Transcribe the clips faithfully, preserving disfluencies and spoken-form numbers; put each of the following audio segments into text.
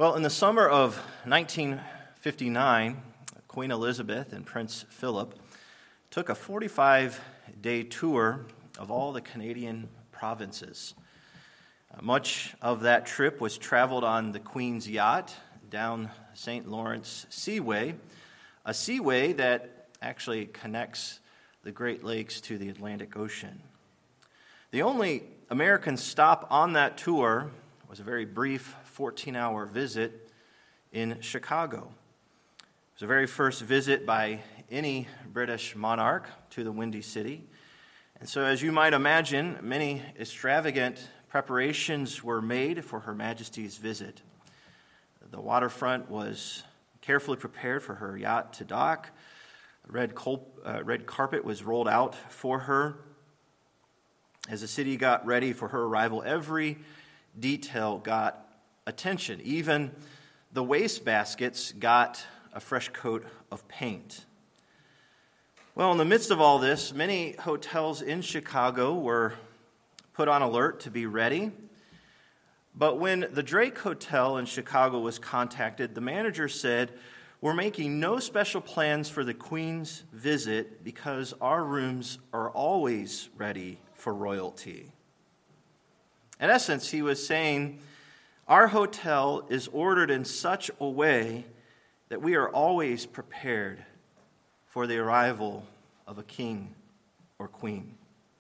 Well, in the summer of nineteen fifty-nine, Queen Elizabeth and Prince Philip took a forty-five day tour of all the Canadian provinces. Uh, much of that trip was traveled on the Queen's yacht down Saint Lawrence Seaway, a seaway that actually connects the Great Lakes to the Atlantic Ocean. The only American stop on that tour was a very brief fourteen hour visit in Chicago. It was the very first visit by any British monarch to the Windy City. And so, as you might imagine, many extravagant preparations were made for Her Majesty's visit. The waterfront was carefully prepared for her yacht to dock. A red, col- uh, red carpet was rolled out for her. As the city got ready for her arrival, every detail got attention. Even the wastebaskets got a fresh coat of paint. Well, in the midst of all this, many hotels in Chicago were put on alert to be ready. But when the Drake Hotel in Chicago was contacted, the manager said, "We're making no special plans for the Queen's visit because our rooms are always ready for royalty." In essence, he was saying, our hotel is ordered in such a way that we are always prepared for the arrival of a king or queen.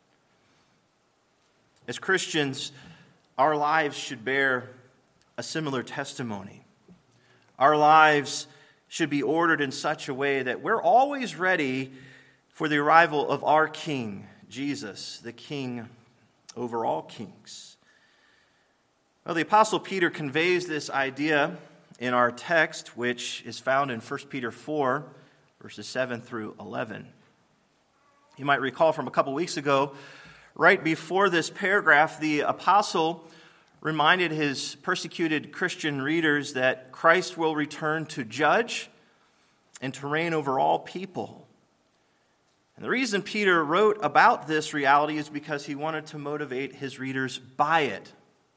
As Christians, our lives should bear a similar testimony. Our lives should be ordered in such a way that we're always ready for the arrival of our King, Jesus, the King over all kings. Well, the Apostle Peter conveys this idea in our text, which is found in First Peter four, verses seven through eleven. You might recall from a couple weeks ago, right before this paragraph, the apostle reminded his persecuted Christian readers that Christ will return to judge and to reign over all people. And the reason Peter wrote about this reality is because he wanted to motivate his readers by it.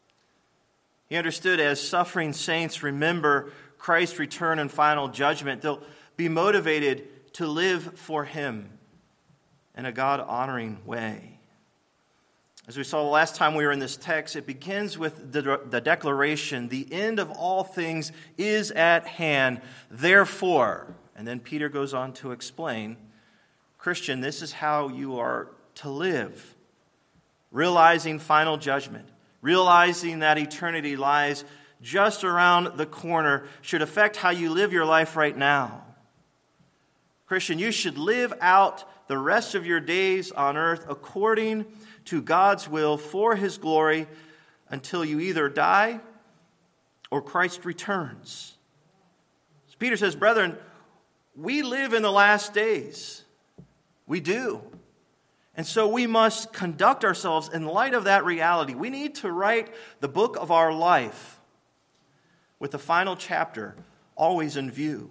He understood as suffering saints remember Christ's return and final judgment, they'll be motivated to live for him in a God-honoring way. As we saw the last time we were in this text, it begins with the, the declaration, the end of all things is at hand, therefore. And then Peter goes on to explain, Christian, this is how you are to live, realizing final judgment. Realizing that eternity lies just around the corner should affect how you live your life right now. Christian, you should live out the rest of your days on earth according to God's will for His glory until you either die or Christ returns. So Peter says, brethren, we live in the last days. We do. And so we must conduct ourselves in light of that reality. We need to write the book of our life with the final chapter always in view.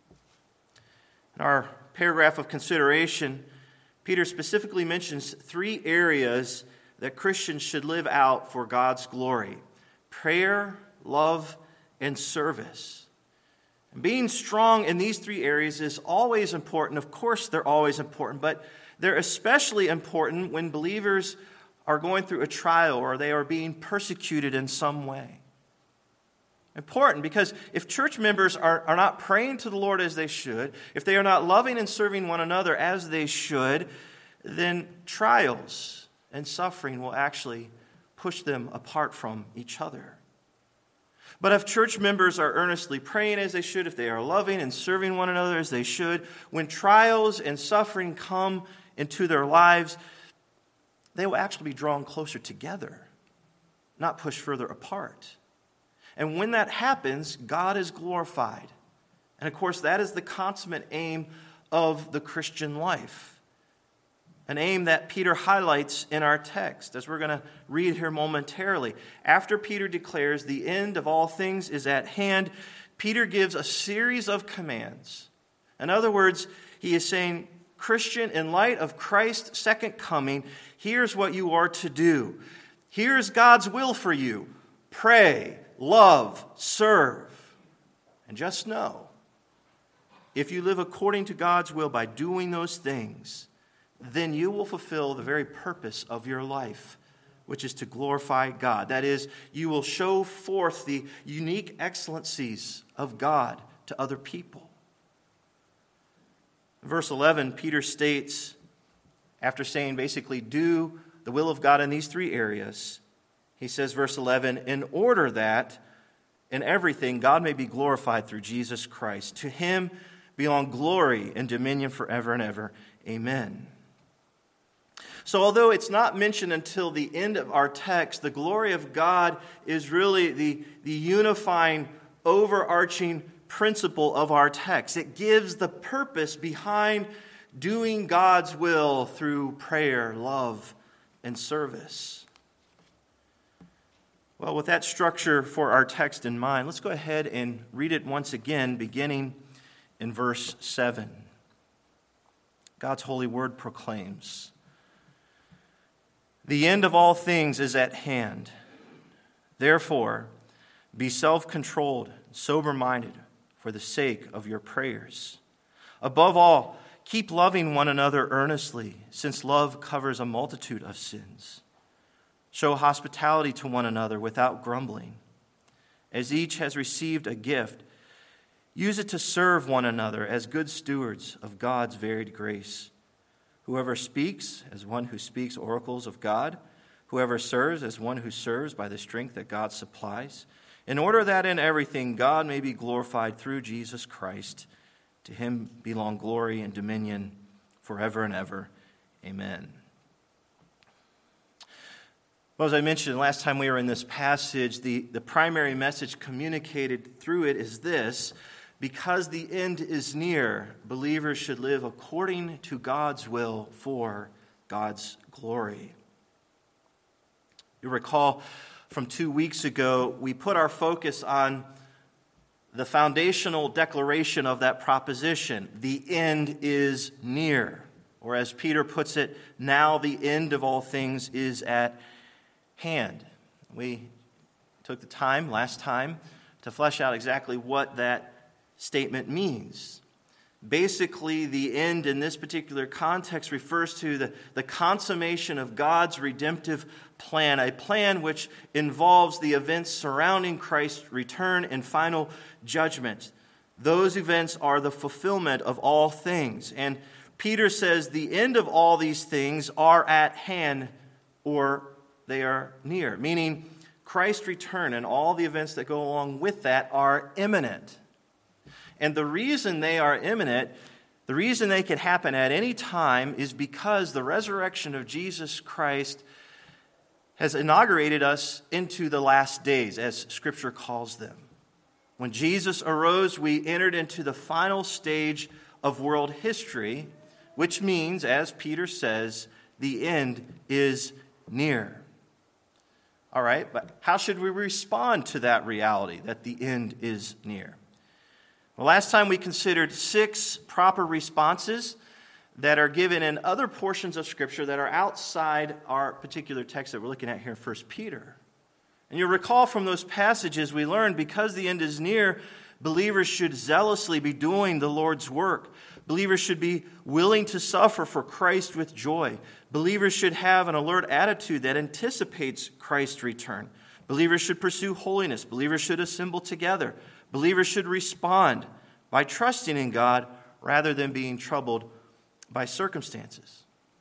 In our paragraph of consideration, Peter specifically mentions three areas that Christians should live out for God's glory: prayer, love, and service. And being strong in these three areas is always important. Of course, they're always important, but they're especially important when believers are going through a trial or they are being persecuted in some way. Important because if church members are, are not praying to the Lord as they should, if they are not loving and serving one another as they should, then trials and suffering will actually push them apart from each other. But if church members are earnestly praying as they should, if they are loving and serving one another as they should, when trials and suffering come into their lives, they will actually be drawn closer together, not pushed further apart. And when that happens, God is glorified. And of course, that is the consummate aim of the Christian life. An aim that Peter highlights in our text, as we're going to read here momentarily. After Peter declares the end of all things is at hand, Peter gives a series of commands. In other words, he is saying, Christian, in light of Christ's second coming, here's what you are to do. Here's God's will for you. Pray, love, serve. And just know, if you live according to God's will by doing those things, then you will fulfill the very purpose of your life, which is to glorify God. That is, you will show forth the unique excellencies of God to other people. In verse eleven, Peter states, after saying basically, do the will of God in these three areas, he says, verse eleven, in order that in everything God may be glorified through Jesus Christ. To him belong glory and dominion forever and ever. Amen. So although it's not mentioned until the end of our text, the glory of God is really the, the unifying, overarching principle of our text. It gives the purpose behind doing God's will through prayer, love, and service. Well, with that structure for our text in mind, let's go ahead and read it once again, beginning in verse seven. God's holy word proclaims, "The end of all things is at hand. Therefore, be self-controlled, sober-minded for the sake of your prayers. Above all, keep loving one another earnestly, since love covers a multitude of sins. Show hospitality to one another without grumbling. As each has received a gift, use it to serve one another as good stewards of God's varied grace. Whoever speaks, as one who speaks oracles of God. Whoever serves, as one who serves by the strength that God supplies. In order that in everything God may be glorified through Jesus Christ. To him belong glory and dominion forever and ever. Amen." Well, as I mentioned last time we were in this passage, the, the primary message communicated through it is this: because the end is near, believers should live according to God's will for God's glory. You recall from two weeks ago, we put our focus on the foundational declaration of that proposition. The end is near. Or as Peter puts it, now the end of all things is at hand. We took the time last time to flesh out exactly what that statement means. Basically, the end in this particular context refers to the, the consummation of God's redemptive plan, a plan which involves the events surrounding Christ's return and final judgment. Those events are the fulfillment of all things. And Peter says the end of all these things are at hand, or they are near, meaning Christ's return and all the events that go along with that are imminent. And the reason they are imminent, the reason they can happen at any time, is because the resurrection of Jesus Christ has inaugurated us into the last days, as Scripture calls them. When Jesus arose, we entered into the final stage of world history, which means, as Peter says, the end is near. All right, but how should we respond to that reality, that the end is near? Well, last time we considered six proper responses that are given in other portions of Scripture that are outside our particular text that we're looking at here in First Peter. And you'll recall from those passages we learned, because the end is near, believers should zealously be doing the Lord's work. Believers should be willing to suffer for Christ with joy. Believers should have an alert attitude that anticipates Christ's return. Believers should pursue holiness. Believers should assemble together. Believers should respond by trusting in God rather than being troubled by circumstances.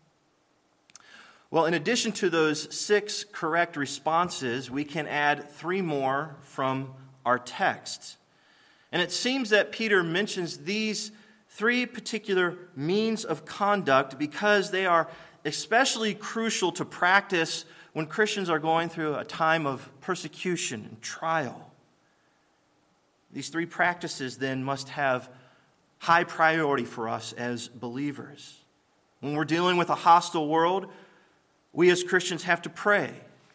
Well, in addition to those six correct responses, we can add three more from our text. And it seems that Peter mentions these three particular means of conduct because they are especially crucial to practice when Christians are going through a time of persecution and trial. These three practices then must have high priority for us as believers. When we're dealing with a hostile world, we as Christians have to pray.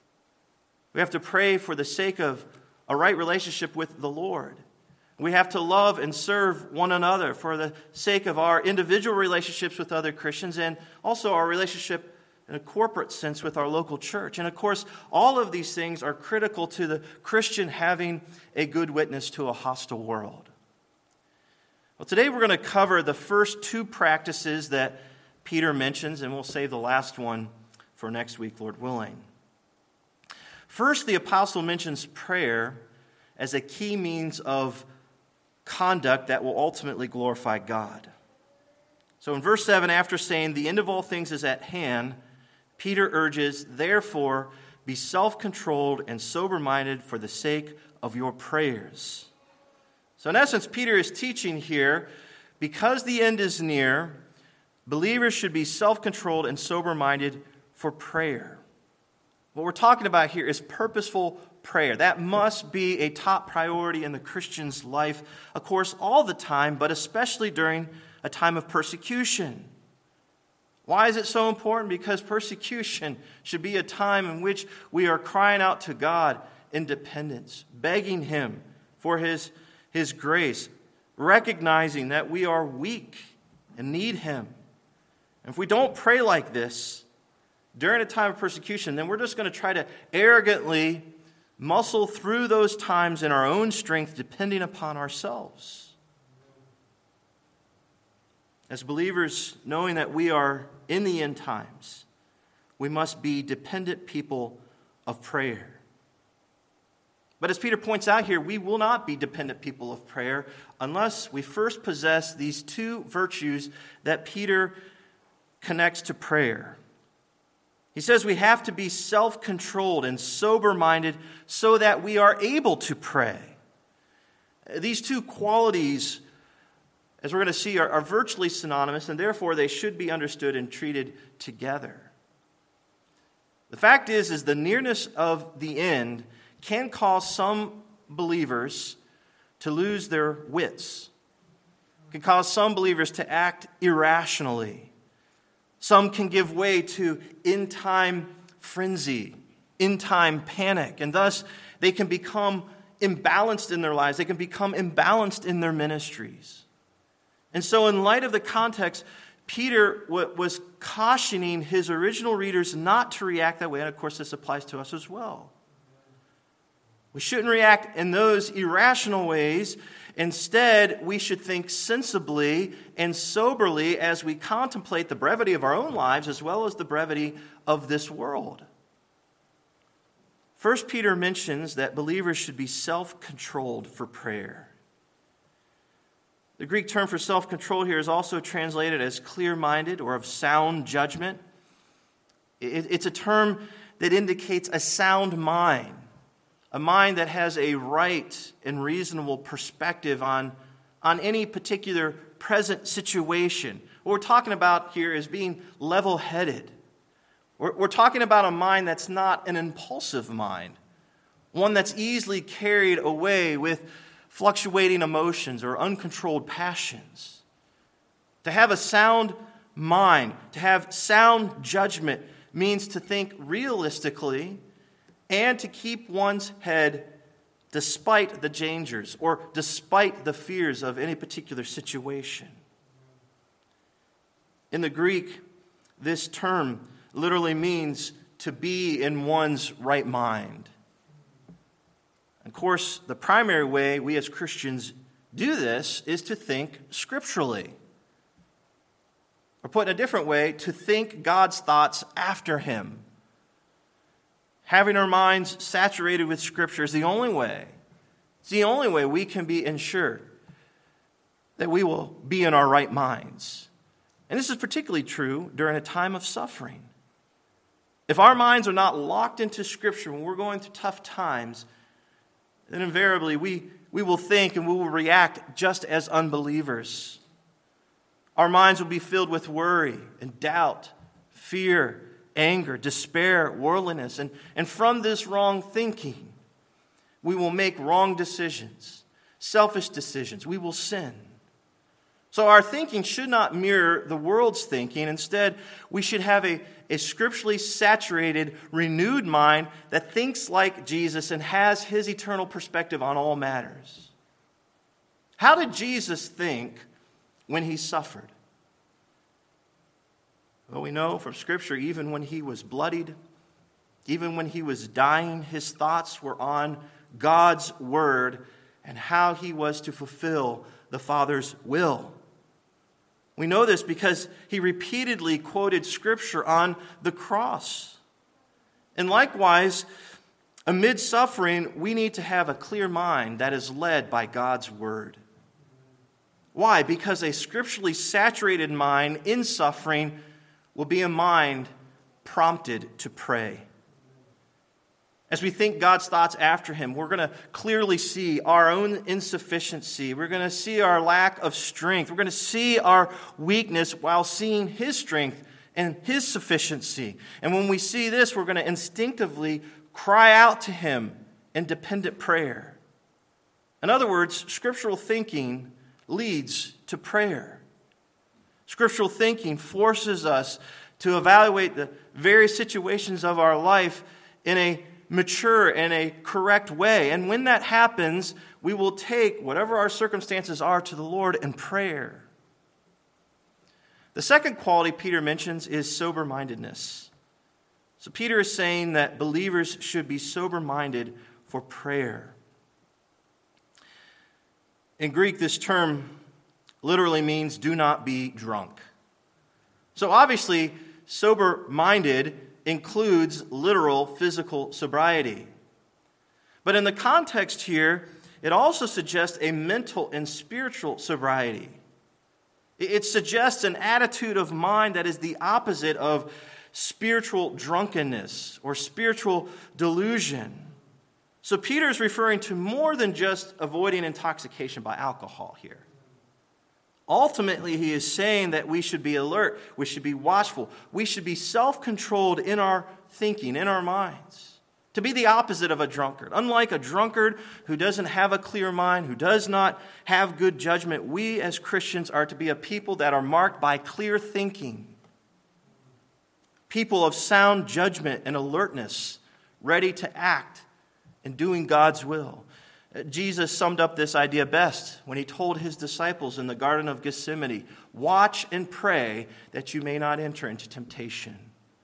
We have to pray for the sake of a right relationship with the Lord. We have to love and serve one another for the sake of our individual relationships with other Christians and also our relationship in a corporate sense with our local church. And of course, all of these things are critical to the Christian having a good witness to a hostile world. Well, today we're going to cover the first two practices that Peter mentions, and we'll save the last one for next week, Lord willing. First, the apostle mentions prayer as a key means of conduct that will ultimately glorify God. So in verse seven, after saying, "The end of all things is at hand," Peter urges, "Therefore, be self-controlled and sober-minded for the sake of your prayers." So in essence, Peter is teaching here, because the end is near, believers should be self-controlled and sober-minded for prayer. What we're talking about here is purposeful prayer. That must be a top priority in the Christian's life, of course, all the time, but especially during a time of persecution. Why is it so important? Because persecution should be a time in which we are crying out to God in dependence, begging Him for His, His grace, recognizing that we are weak and need Him. And if we don't pray like this during a time of persecution, then we're just going to try to arrogantly muscle through those times in our own strength, depending upon ourselves. As believers, knowing that we are in the end times, we must be dependent people of prayer. But as Peter points out here, we will not be dependent people of prayer unless we first possess these two virtues that Peter connects to prayer. He says we have to be self-controlled and sober-minded so that we are able to pray. These two qualities, as we're going to see, are, are virtually synonymous, and therefore they should be understood and treated together. The fact is, is the nearness of the end can cause some believers to lose their wits. It can cause some believers to act irrationally. Some can give way to end-time frenzy, end-time panic, and thus they can become imbalanced in their lives. They can become imbalanced in their ministries. And so in light of the context, Peter was cautioning his original readers not to react that way, and of course this applies to us as well. We shouldn't react in those irrational ways. Instead, we should think sensibly and soberly as we contemplate the brevity of our own lives as well as the brevity of this world. First Peter mentions that believers should be self-controlled for prayer. The Greek term for self-control here is also translated as clear-minded or of sound judgment. It's a term that indicates a sound mind, a mind that has a right and reasonable perspective on, on any particular present situation. What we're talking about here is being level-headed. We're, we're talking about a mind that's not an impulsive mind, one that's easily carried away with fluctuating emotions or uncontrolled passions. To have a sound mind, to have sound judgment, means to think realistically and to keep one's head despite the dangers or despite the fears of any particular situation. In the Greek, this term literally means to be in one's right mind. Of course, the primary way we as Christians do this is to think scripturally. Or put in a different way, to think God's thoughts after Him. Having our minds saturated with Scripture is the only way. It's the only way we can be ensured that we will be in our right minds. And this is particularly true during a time of suffering. If our minds are not locked into Scripture when we're going through tough times, then invariably we, we will think and we will react just as unbelievers. Our minds will be filled with worry and doubt, fear, anger, despair, worldliness. And, and from this wrong thinking, we will make wrong decisions, selfish decisions. We will sin. So our thinking should not mirror the world's thinking. Instead, we should have a, a scripturally saturated, renewed mind that thinks like Jesus and has His eternal perspective on all matters. How did Jesus think when He suffered? Well, we know from Scripture, even when He was bloodied, even when He was dying, His thoughts were on God's Word and how he was to fulfill the Father's will. We know this because he repeatedly quoted Scripture on the cross. And likewise, amid suffering, we need to have a clear mind that is led by God's Word. Why? Because a scripturally saturated mind in suffering will be a mind prompted to pray. As we think God's thoughts after him, we're going to clearly see our own insufficiency. We're going to see our lack of strength. We're going to see our weakness while seeing his strength and his sufficiency. And when we see this, we're going to instinctively cry out to him in dependent prayer. In other words, scriptural thinking leads to prayer. Scriptural thinking forces us to evaluate the various situations of our life in a mature and a correct way. And when that happens, we will take whatever our circumstances are to the Lord in prayer. The second quality Peter mentions is sober-mindedness. So Peter is saying that believers should be sober-minded for prayer. In Greek, this term literally means do not be drunk. So obviously, sober-minded includes literal physical sobriety. But in the context here, it also suggests a mental and spiritual sobriety. It suggests an attitude of mind that is the opposite of spiritual drunkenness or spiritual delusion. So Peter is referring to more than just avoiding intoxication by alcohol here. Ultimately, he is saying that we should be alert, we should be watchful, we should be self-controlled in our thinking, in our minds, to be the opposite of a drunkard. Unlike a drunkard who doesn't have a clear mind, who does not have good judgment, we as Christians are to be a people that are marked by clear thinking, people of sound judgment and alertness, ready to act in doing God's will. Jesus summed up this idea best when he told his disciples in the Garden of Gethsemane, "Watch and pray that you may not enter into temptation."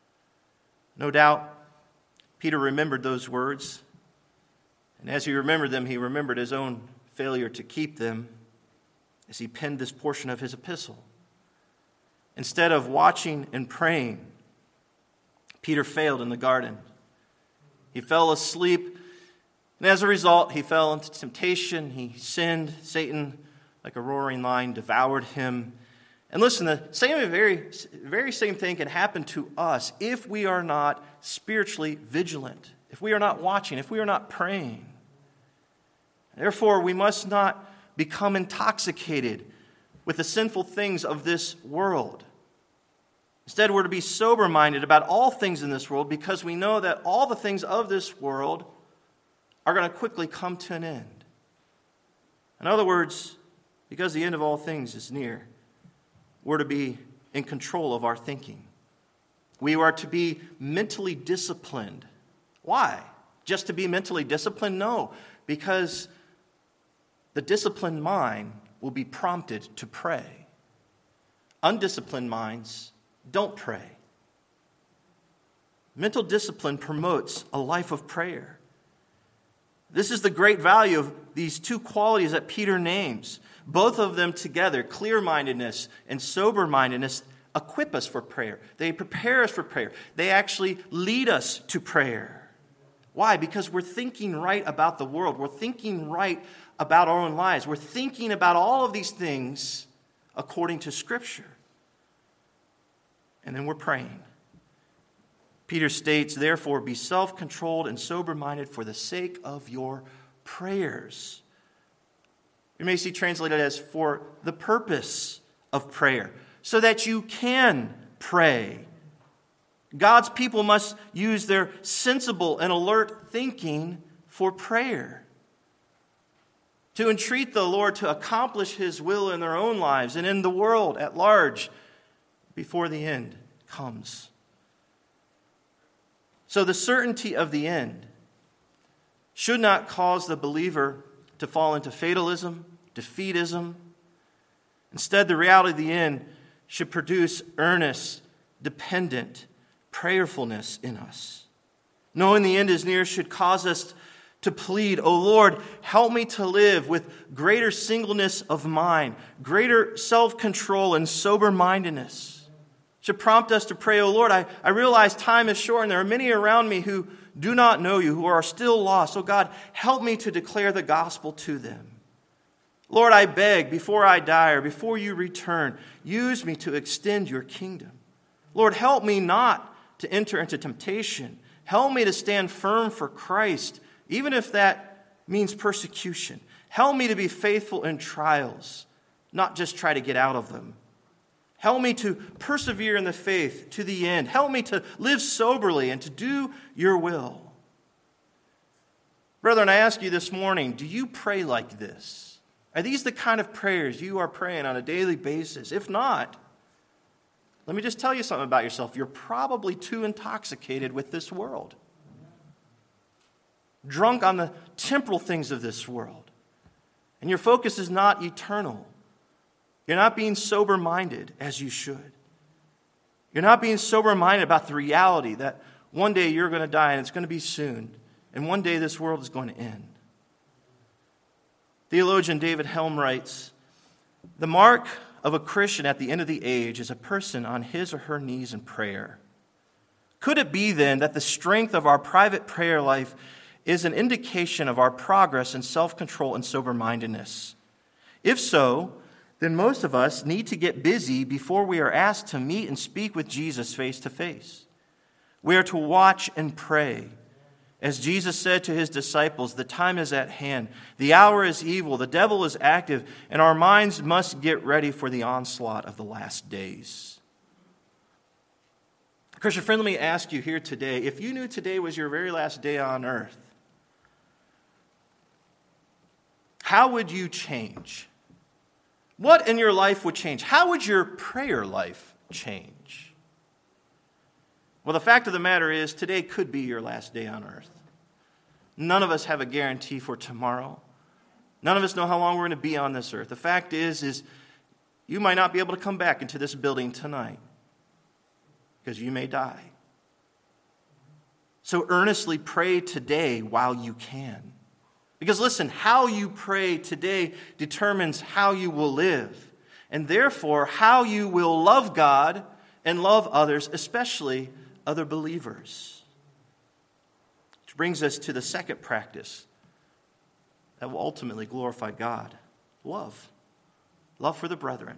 No doubt, Peter remembered those words, and as he remembered them, he remembered his own failure to keep them as he penned this portion of his epistle. Instead of watching and praying, Peter failed in the garden. He fell asleep. And as a result, he fell into temptation. He sinned. Satan, like a roaring lion, devoured him. And listen, the same, very, very same thing can happen to us if we are not spiritually vigilant, if we are not watching, if we are not praying. Therefore, we must not become intoxicated with the sinful things of this world. Instead, we're to be sober-minded about all things in this world because we know that all the things of this world are going to quickly come to an end. In other words, because the end of all things is near, we're to be in control of our thinking. We are to be mentally disciplined. Why? Just to be mentally disciplined? No, because the disciplined mind will be prompted to pray. Undisciplined minds don't pray. Mental discipline promotes a life of prayer. This is the great value of these two qualities that Peter names. Both of them together, clear-mindedness and sober-mindedness, equip us for prayer. They prepare us for prayer. They actually lead us to prayer. Why? Because we're thinking right about the world. We're thinking right about our own lives. We're thinking about all of these things according to Scripture. And then we're praying. Peter states, "Therefore, be self-controlled and sober-minded for the sake of your prayers." You may see translated as "for the purpose of prayer," so that you can pray. God's people must use their sensible and alert thinking for prayer, to entreat the Lord to accomplish his will in their own lives and in the world at large before the end comes. So the certainty of the end should not cause the believer to fall into fatalism, defeatism. Instead, the reality of the end should produce earnest, dependent prayerfulness in us. Knowing the end is near should cause us to plead, "Oh Lord, help me to live with greater singleness of mind, greater self-control and sober-mindedness." It should prompt us to pray, "Oh Lord, I, I realize time is short and there are many around me who do not know you, who are still lost. Oh God, help me to declare the gospel to them. Lord, I beg, before I die or before you return, use me to extend your kingdom. Lord, help me not to enter into temptation. Help me to stand firm for Christ, even if that means persecution. Help me to be faithful in trials, not just try to get out of them. Help me to persevere in the faith to the end. Help me to live soberly and to do your will." Brethren, I ask you this morning, do you pray like this? Are these the kind of prayers you are praying on a daily basis? If not, let me just tell you something about yourself. You're probably too intoxicated with this world, drunk on the temporal things of this world, and your focus is not eternal. You're not being sober-minded as you should. You're not being sober-minded about the reality that one day you're going to die and it's going to be soon, and one day this world is going to end. Theologian David Helm writes, "The mark of a Christian at the end of the age is a person on his or her knees in prayer. Could it be then that the strength of our private prayer life is an indication of our progress in self-control and sober-mindedness? If so, then most of us need to get busy before we are asked to meet and speak with Jesus face to face. We are to watch and pray. As Jesus said to his disciples, the time is at hand, the hour is evil, the devil is active, and our minds must get ready for the onslaught of the last days." Christian friend, let me ask you here today, if you knew today was your very last day on earth, how would you change? What in your life would change? How would your prayer life change? Well, the fact of the matter is, today could be your last day on earth. None of us have a guarantee for tomorrow. None of us know how long we're going to be on this earth. The fact is, is you might not be able to come back into this building tonight because you may die. So earnestly pray today while you can. Because listen, how you pray today determines how you will live, and therefore how you will love God and love others, especially other believers. Which brings us to the second practice that will ultimately glorify God: love. Love for the brethren.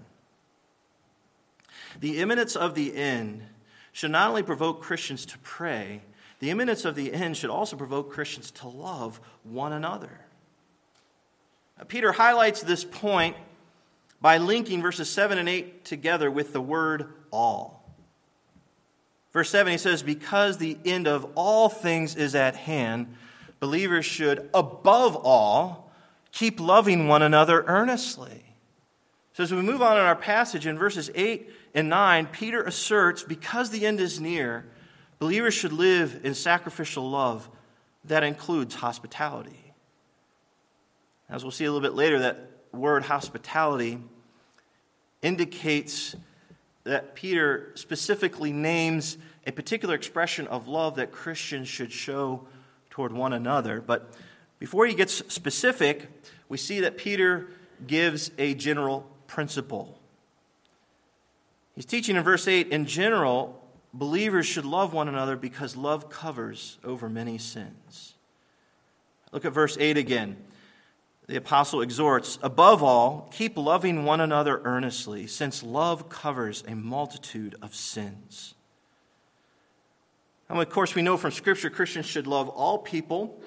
The imminence of the end should not only provoke Christians to pray, the imminence of the end should also provoke Christians to love one another. Peter highlights this point by linking verses seven and eight together with the word all. Verse seven, he says, "Because the end of all things is at hand, believers should, above all, keep loving one another earnestly." So as we move on in our passage in verses eight and nine, Peter asserts, because the end is near, believers should live in sacrificial love that includes hospitality. As we'll see a little bit later, that word hospitality indicates that Peter specifically names a particular expression of love that Christians should show toward one another. But before he gets specific, we see that Peter gives a general principle. He's teaching in verse eight, in general, believers should love one another because love covers over many sins. Look at verse eight again. The apostle exhorts, "Above all, keep loving one another earnestly, since love covers a multitude of sins." And of course, we know from Scripture Christians should love all people,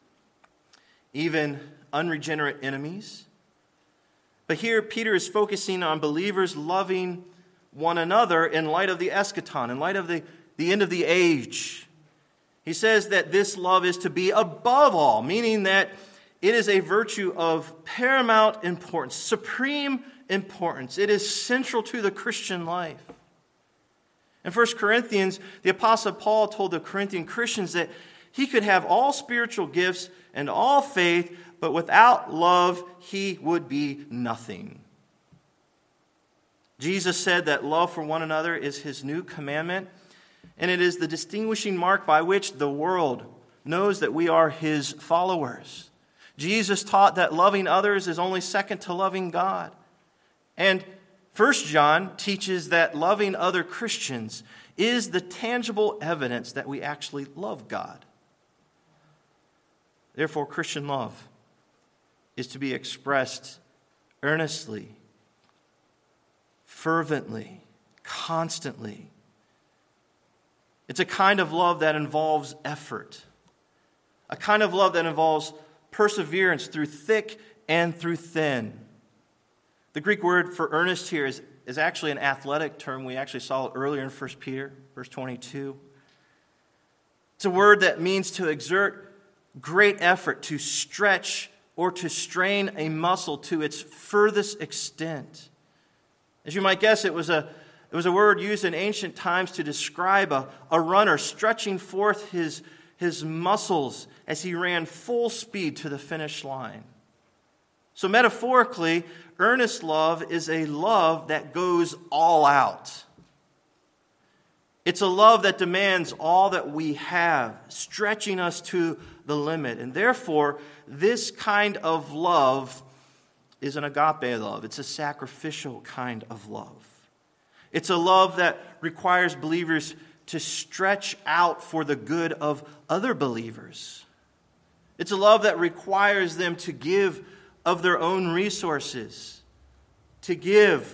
even unregenerate enemies. But here Peter is focusing on believers loving one another in light of the eschaton, in light of the, the end of the age. He says that this love is to be above all, meaning that it is a virtue of paramount importance, supreme importance. It is central to the Christian life. In First Corinthians, the Apostle Paul told the Corinthian Christians that he could have all spiritual gifts and all faith, but without love, he would be nothing. Jesus said that love for one another is his new commandment, and it is the distinguishing mark by which the world knows that we are his followers. Jesus taught that loving others is only second to loving God. And First John teaches that loving other Christians is the tangible evidence that we actually love God. Therefore, Christian love is to be expressed earnestly, fervently, constantly. It's a kind of love that involves effort, a kind of love that involves perseverance through thick and through thin. The Greek word for earnest here is, is actually an athletic term. We actually saw it earlier in First Peter, verse twenty-two. It's a word that means to exert great effort, to stretch or to strain a muscle to its furthest extent. As you might guess, it was a, it was a word used in ancient times to describe a, a runner stretching forth his, his muscles as he ran full speed to the finish line. So metaphorically, earnest love is a love that goes all out. It's a love that demands all that we have, stretching us to the limit. And therefore, this kind of love is an agape love. It's a sacrificial kind of love. It's a love that requires believers to stretch out for the good of other believers. It's a love that requires them to give of their own resources, to give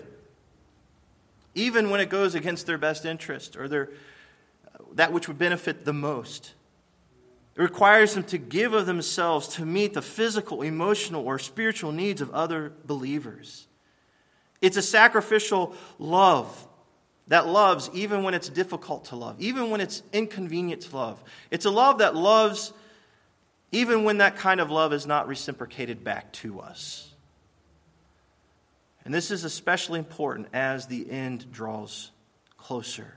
even when it goes against their best interest or their that which would benefit the most. It requires them to give of themselves to meet the physical, emotional, or spiritual needs of other believers. It's a sacrificial love that loves even when it's difficult to love, even when it's inconvenient to love. It's a love that loves even when that kind of love is not reciprocated back to us. And this is especially important as the end draws closer.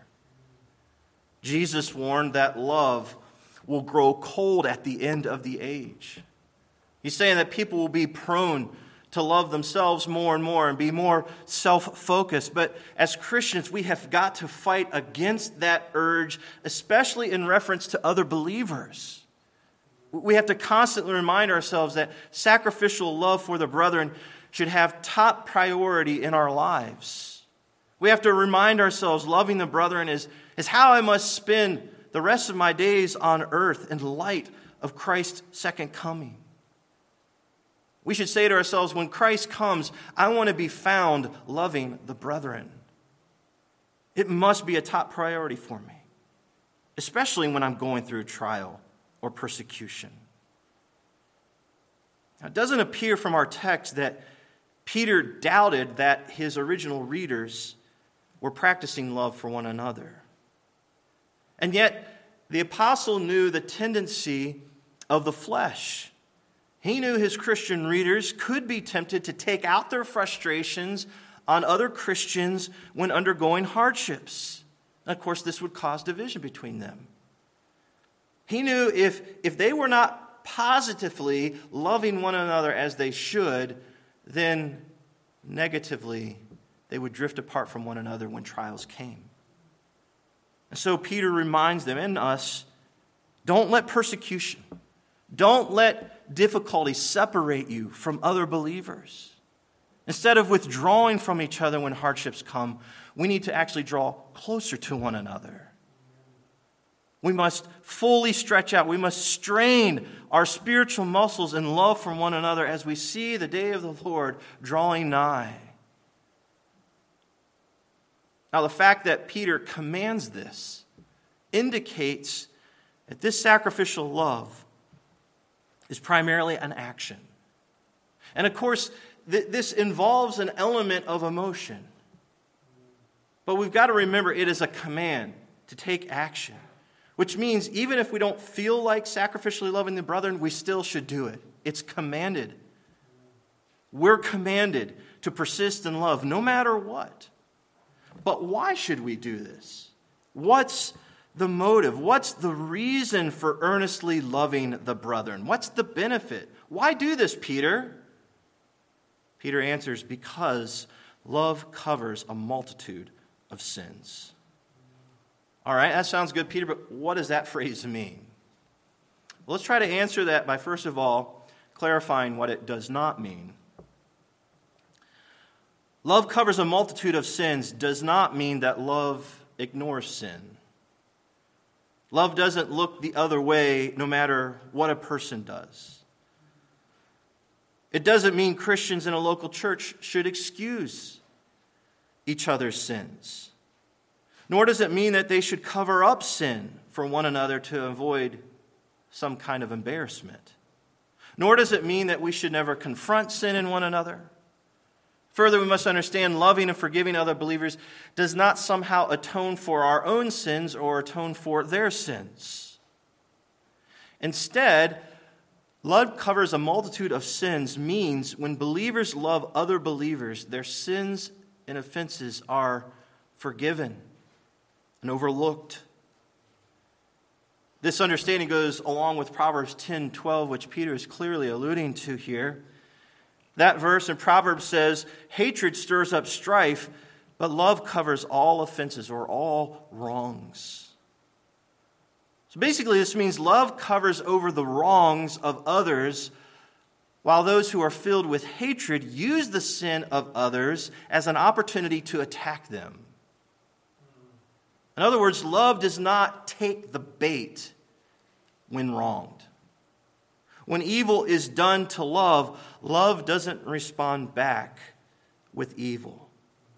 Jesus warned that love will grow cold at the end of the age. He's saying that people will be prone to love themselves more and more and be more self-focused. But as Christians, we have got to fight against that urge, especially in reference to other believers. We have to constantly remind ourselves that sacrificial love for the brethren should have top priority in our lives. We have to remind ourselves loving the brethren is, is how I must spend the rest of my days on earth in light of Christ's second coming. We should say to ourselves, when Christ comes, I want to be found loving the brethren. It must be a top priority for me, especially when I'm going through trial or persecution. Now, it doesn't appear from our text that Peter doubted that his original readers were practicing love for one another. And yet, the apostle knew the tendency of the flesh. He knew his Christian readers could be tempted to take out their frustrations on other Christians when undergoing hardships. And of course, this would cause division between them. He knew if, if they were not positively loving one another as they should, then negatively they would drift apart from one another when trials came. And so Peter reminds them and us, don't let persecution, don't let difficulty separate you from other believers. Instead of withdrawing from each other when hardships come, we need to actually draw closer to one another. We must fully stretch out. We must strain our spiritual muscles in love for one another as we see the day of the Lord drawing nigh. Now, the fact that Peter commands this indicates that this sacrificial love is primarily an action. And of course, th- this involves an element of emotion. But we've got to remember it is a command to take action, which means even if we don't feel like sacrificially loving the brethren, we still should do it. It's commanded. We're commanded to persist in love no matter what. But why should we do this? What's the motive? What's the reason for earnestly loving the brethren? What's the benefit? Why do this, Peter? Peter answers, because love covers a multitude of sins. All right, that sounds good, Peter, but what does that phrase mean? Well, let's try to answer that by, first of all, clarifying what it does not mean. Love covers a multitude of sins does not mean that love ignores sin. Love doesn't look the other way no matter what a person does. It doesn't mean Christians in a local church should excuse each other's sins. Nor does it mean that they should cover up sin for one another to avoid some kind of embarrassment. Nor does it mean that we should never confront sin in one another. Further, we must understand loving and forgiving other believers does not somehow atone for our own sins or atone for their sins. Instead, love covers a multitude of sins means when believers love other believers, their sins and offenses are forgiven and overlooked. This understanding goes along with Proverbs ten twelve, which Peter is clearly alluding to here. That verse in Proverbs says, hatred stirs up strife, but love covers all offenses or all wrongs. So basically, this means love covers over the wrongs of others, while those who are filled with hatred use the sin of others as an opportunity to attack them. In other words, love does not take the bait when wronged. When evil is done to love, love doesn't respond back with evil.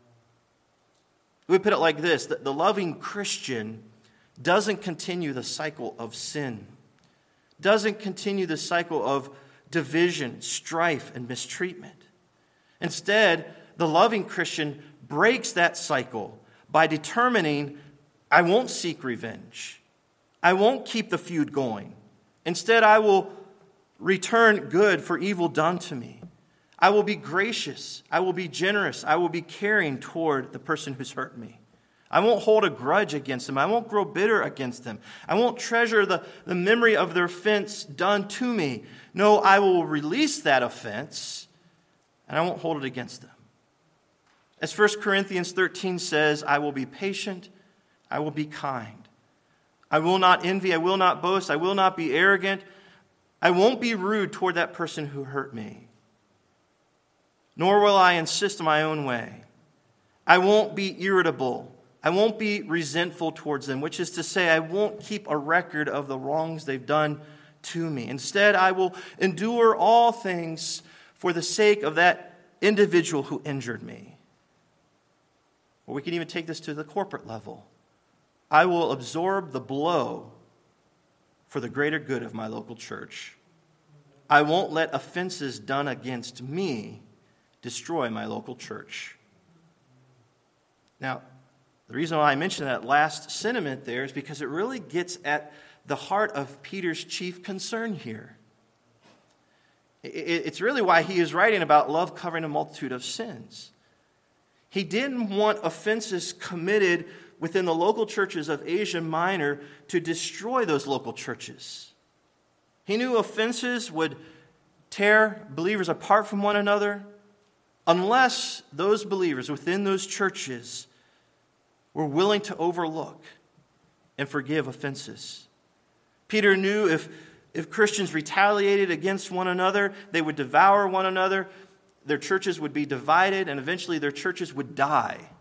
We put it like this, that the loving Christian doesn't continue the cycle of sin, doesn't continue the cycle of division, strife, and mistreatment. Instead, the loving Christian breaks that cycle by determining, I won't seek revenge. I won't keep the feud going. Instead, I will return good for evil done to me. I will be gracious. I will be generous. I will be caring toward the person who's hurt me. I won't hold a grudge against them. I won't grow bitter against them. I won't treasure the, the memory of their offense done to me. No, I will release that offense, and I won't hold it against them. As First Corinthians thirteen says, I will be patient. I will be kind. I will not envy. I will not boast. I will not be arrogant. I won't be rude toward that person who hurt me. Nor will I insist on my own way. I won't be irritable. I won't be resentful towards them, which is to say, I won't keep a record of the wrongs they've done to me. Instead, I will endure all things for the sake of that individual who injured me. Or we can even take this to the corporate level. I will absorb the blow for the greater good of my local church. I won't let offenses done against me destroy my local church. Now, the reason why I mention that last sentiment there is because it really gets at the heart of Peter's chief concern here. It's really why he is writing about love covering a multitude of sins. He didn't want offenses committed within the local churches of Asia Minor to destroy those local churches. He knew offenses would tear believers apart from one another unless those believers within those churches were willing to overlook and forgive offenses. Peter knew if, if Christians retaliated against one another, they would devour one another, their churches would be divided, and eventually their churches would die.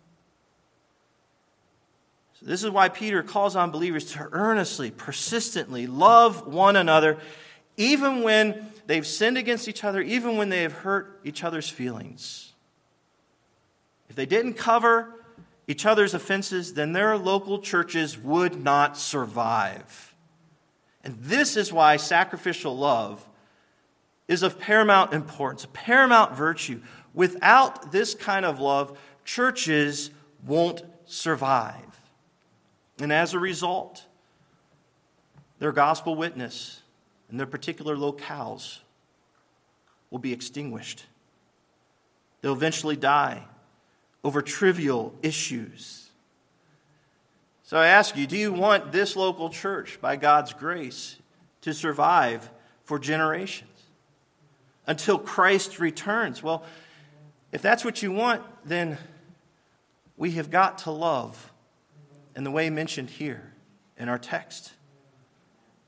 So this is why Peter calls on believers to earnestly, persistently love one another, even when they've sinned against each other, even when they have hurt each other's feelings. If they didn't cover each other's offenses, then their local churches would not survive. And this is why sacrificial love is of paramount importance, paramount virtue. Without this kind of love, churches won't survive. And as a result, their gospel witness and their particular locales will be extinguished. They'll eventually die over trivial issues. So I ask you, do you want this local church, by God's grace, to survive for generations until Christ returns? Well, if that's what you want, then we have got to love in the way mentioned here in our text.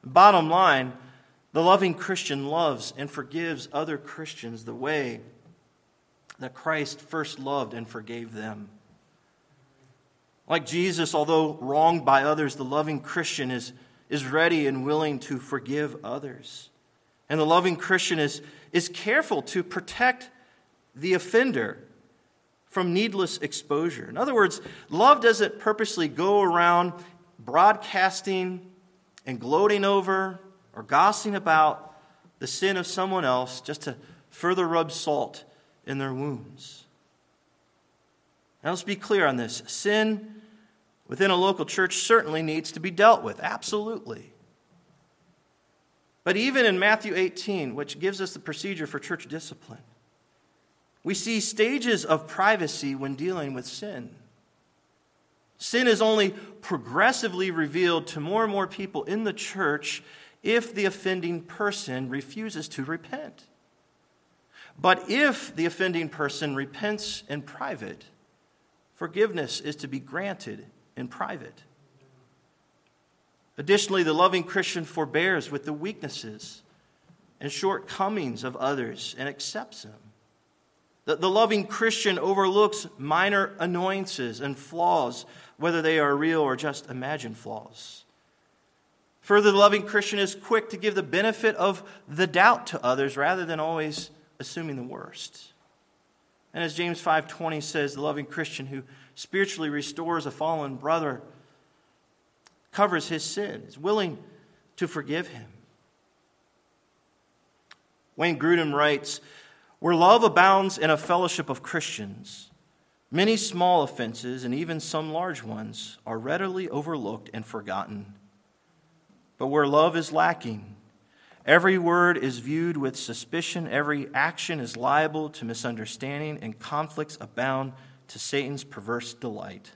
Bottom line, the loving Christian loves and forgives other Christians the way that Christ first loved and forgave them. Like Jesus, although wronged by others, the loving Christian is, is ready and willing to forgive others. And the loving Christian is, is careful to protect the offender from needless exposure. In other words, love doesn't purposely go around broadcasting and gloating over or gossiping about the sin of someone else just to further rub salt in their wounds. Now let's be clear on this. Sin within a local church certainly needs to be dealt with, absolutely. But even in Matthew eighteen, which gives us the procedure for church discipline, we see stages of privacy when dealing with sin. Sin is only progressively revealed to more and more people in the church if the offending person refuses to repent. But if the offending person repents in private, forgiveness is to be granted in private. Additionally, the loving Christian forbears with the weaknesses and shortcomings of others and accepts them. The, the loving Christian overlooks minor annoyances and flaws, whether they are real or just imagined flaws. Further, the loving Christian is quick to give the benefit of the doubt to others rather than always assuming the worst. And as James five twenty says, the loving Christian who spiritually restores a fallen brother covers his sin, is willing to forgive him. Wayne Grudem writes, "Where love abounds in a fellowship of Christians, many small offenses and even some large ones are readily overlooked and forgotten. But where love is lacking, every word is viewed with suspicion, every action is liable to misunderstanding, and conflicts abound to Satan's perverse delight."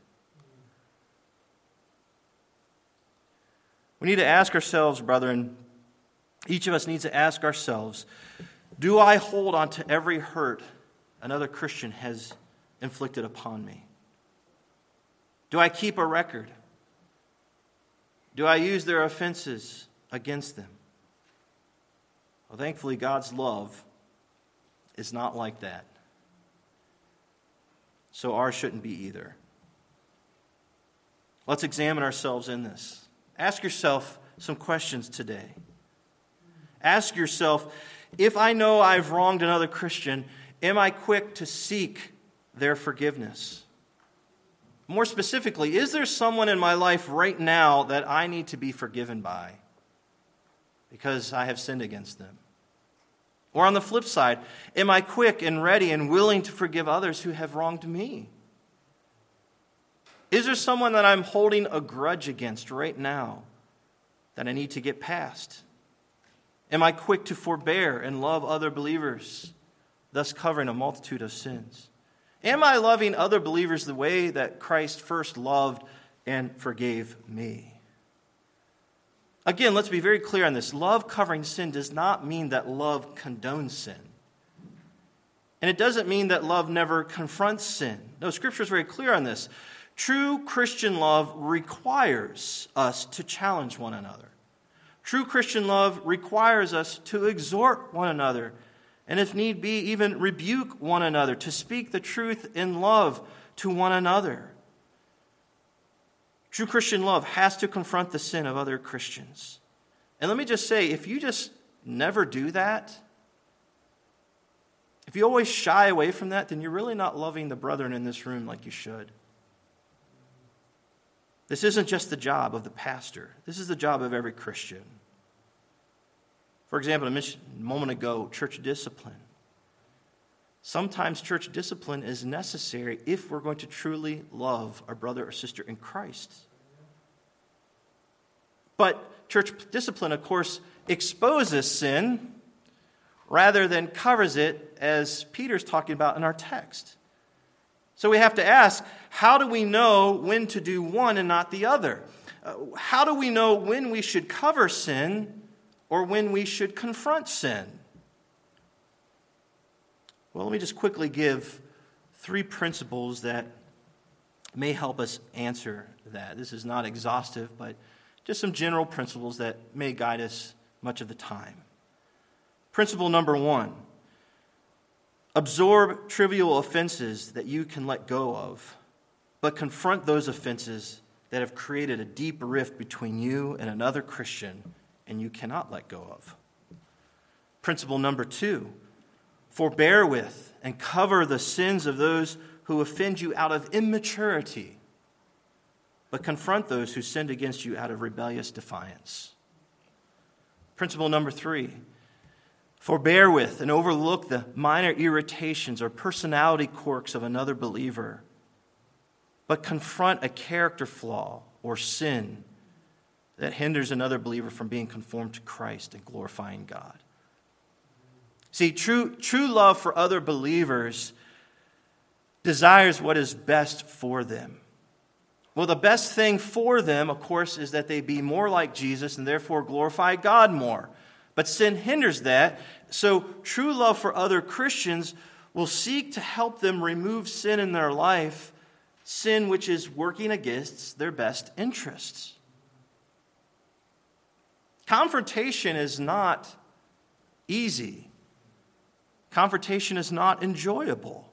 We need to ask ourselves, brethren, each of us needs to ask ourselves, do I hold on to every hurt another Christian has inflicted upon me? Do I keep a record? Do I use their offenses against them? Well, thankfully, God's love is not like that. So ours shouldn't be either. Let's examine ourselves in this. Ask yourself some questions today. Ask yourself, if I know I've wronged another Christian, am I quick to seek their forgiveness? More specifically, is there someone in my life right now that I need to be forgiven by because I have sinned against them? Or on the flip side, am I quick and ready and willing to forgive others who have wronged me? Is there someone that I'm holding a grudge against right now that I need to get past? Am I quick to forbear and love other believers, thus covering a multitude of sins? Am I loving other believers the way that Christ first loved and forgave me? Again, let's be very clear on this. Love covering sin does not mean that love condones sin. And it doesn't mean that love never confronts sin. No, Scripture is very clear on this. True Christian love requires us to challenge one another. True Christian love requires us to exhort one another, and if need be, even rebuke one another, to speak the truth in love to one another. True Christian love has to confront the sin of other Christians. And let me just say, if you just never do that, if you always shy away from that, then you're really not loving the brethren in this room like you should. This isn't just the job of the pastor. This is the job of every Christian. For example, I mentioned a moment ago, church discipline. Sometimes church discipline is necessary if we're going to truly love our brother or sister in Christ. But church discipline, of course, exposes sin rather than covers it, as Peter's talking about in our text. So we have to ask, how do we know when to do one and not the other? Uh, how do we know when we should cover sin or when we should confront sin? Well, let me just quickly give three principles that may help us answer that. This is not exhaustive, but just some general principles that may guide us much of the time. Principle number one, absorb trivial offenses that you can let go of, but confront those offenses that have created a deep rift between you and another Christian and you cannot let go of. Principle number two, forbear with and cover the sins of those who offend you out of immaturity, but confront those who sinned against you out of rebellious defiance. Principle number three, forbear with and overlook the minor irritations or personality quirks of another believer, but confront a character flaw or sin that hinders another believer from being conformed to Christ and glorifying God. See, true, true love for other believers desires what is best for them. Well, the best thing for them, of course, is that they be more like Jesus and therefore glorify God more. But sin hinders that, so true love for other Christians will seek to help them remove sin in their life, sin which is working against their best interests. Confrontation is not easy. Confrontation is not enjoyable.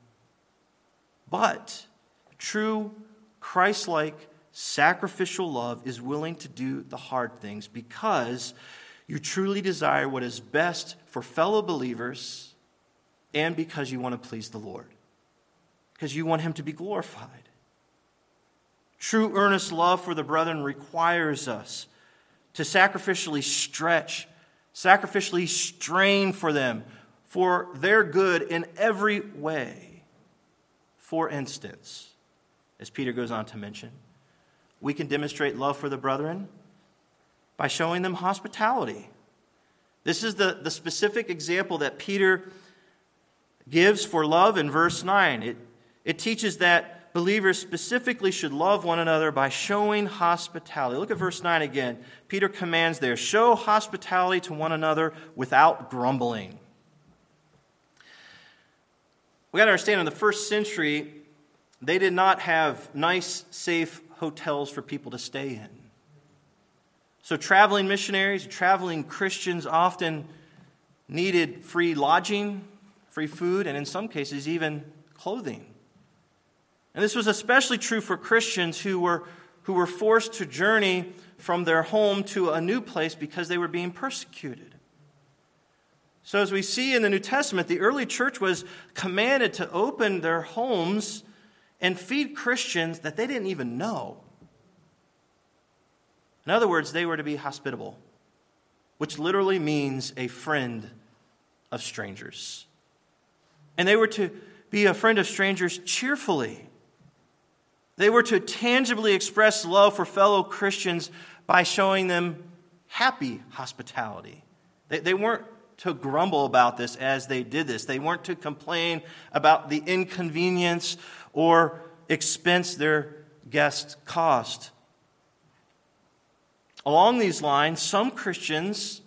But true Christ-like sacrificial love is willing to do the hard things because you truly desire what is best for fellow believers and because you want to please the Lord, because you want Him to be glorified. True earnest love for the brethren requires us to sacrificially stretch, sacrificially strain for them, for their good in every way. For instance, as Peter goes on to mention, we can demonstrate love for the brethren by showing them hospitality. This is the, the specific example that Peter gives for love in verse nine. It, it teaches that believers specifically should love one another by showing hospitality. Look at verse nine again. Peter commands there, show hospitality to one another without grumbling. We got to understand, in the first century, they did not have nice, safe hotels for people to stay in. So traveling missionaries, traveling Christians often needed free lodging, free food, and in some cases even clothing. And this was especially true for Christians who were, who were forced to journey from their home to a new place because they were being persecuted. So as we see in the New Testament, the early church was commanded to open their homes and feed Christians that they didn't even know. In other words, they were to be hospitable, which literally means a friend of strangers. And they were to be a friend of strangers cheerfully. They were to tangibly express love for fellow Christians by showing them happy hospitality. They, they weren't to grumble about this as they did this. They weren't to complain about the inconvenience or expense their guests caused. Along these lines, some Christians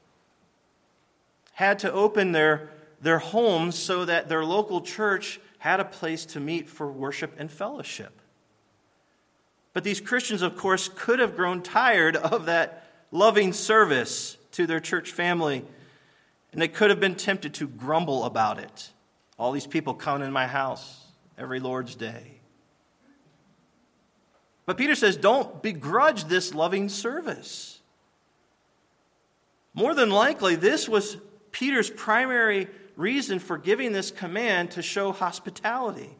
had to open their, their homes so that their local church had a place to meet for worship and fellowship. But these Christians, of course, could have grown tired of that loving service to their church family, and they could have been tempted to grumble about it. All these people coming in my house every Lord's Day. But Peter says, don't begrudge this loving service. More than likely, this was Peter's primary reason for giving this command to show hospitality.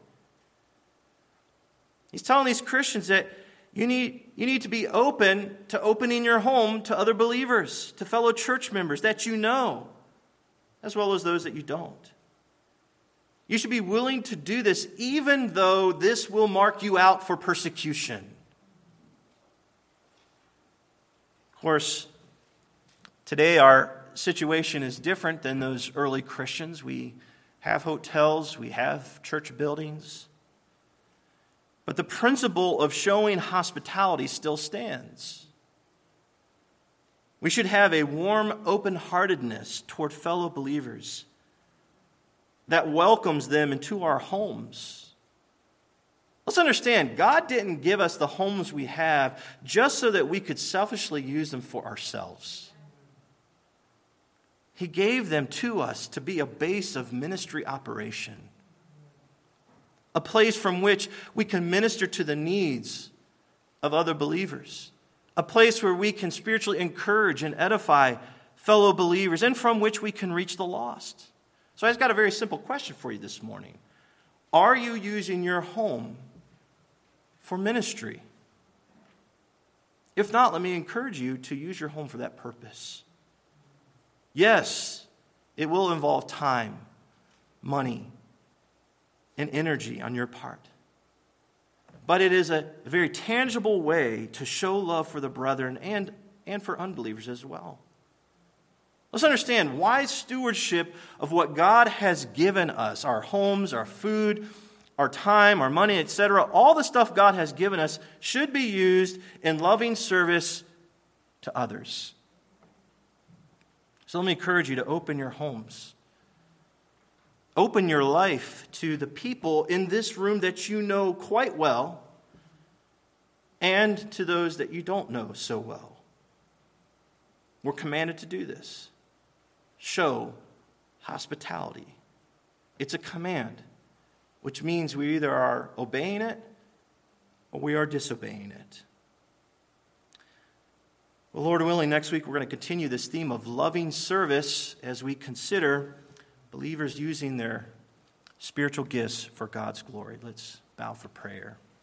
He's telling these Christians that you need, you need to be open to opening your home to other believers, to fellow church members that you know, as well as those that you don't. You should be willing to do this even though this will mark you out for persecution. Of course, today our situation is different than those early Christians. We have hotels, we have church buildings. But the principle of showing hospitality still stands. We should have a warm open-heartedness toward fellow believers that welcomes them into our homes. Let's understand, God didn't give us the homes we have just so that we could selfishly use them for ourselves. He gave them to us to be a base of ministry operation, a place from which we can minister to the needs of other believers, a place where we can spiritually encourage and edify fellow believers, and from which we can reach the lost. So I've got a very simple question for you this morning. Are you using your home for ministry? If not, let me encourage you to use your home for that purpose. Yes, it will involve time, money, and energy on your part. But it is a very tangible way to show love for the brethren and, and for unbelievers as well. Let's understand, wise stewardship of what God has given us, our homes, our food, our time, our money, et cetera, all the stuff God has given us should be used in loving service to others. So let me encourage you to open your homes. Open your life to the people in this room that you know quite well and to those that you don't know so well. We're commanded to do this. Show hospitality. It's a command, which means we either are obeying it or we are disobeying it. Well, Lord willing, next week we're going to continue this theme of loving service as we consider believers using their spiritual gifts for God's glory. Let's bow for prayer.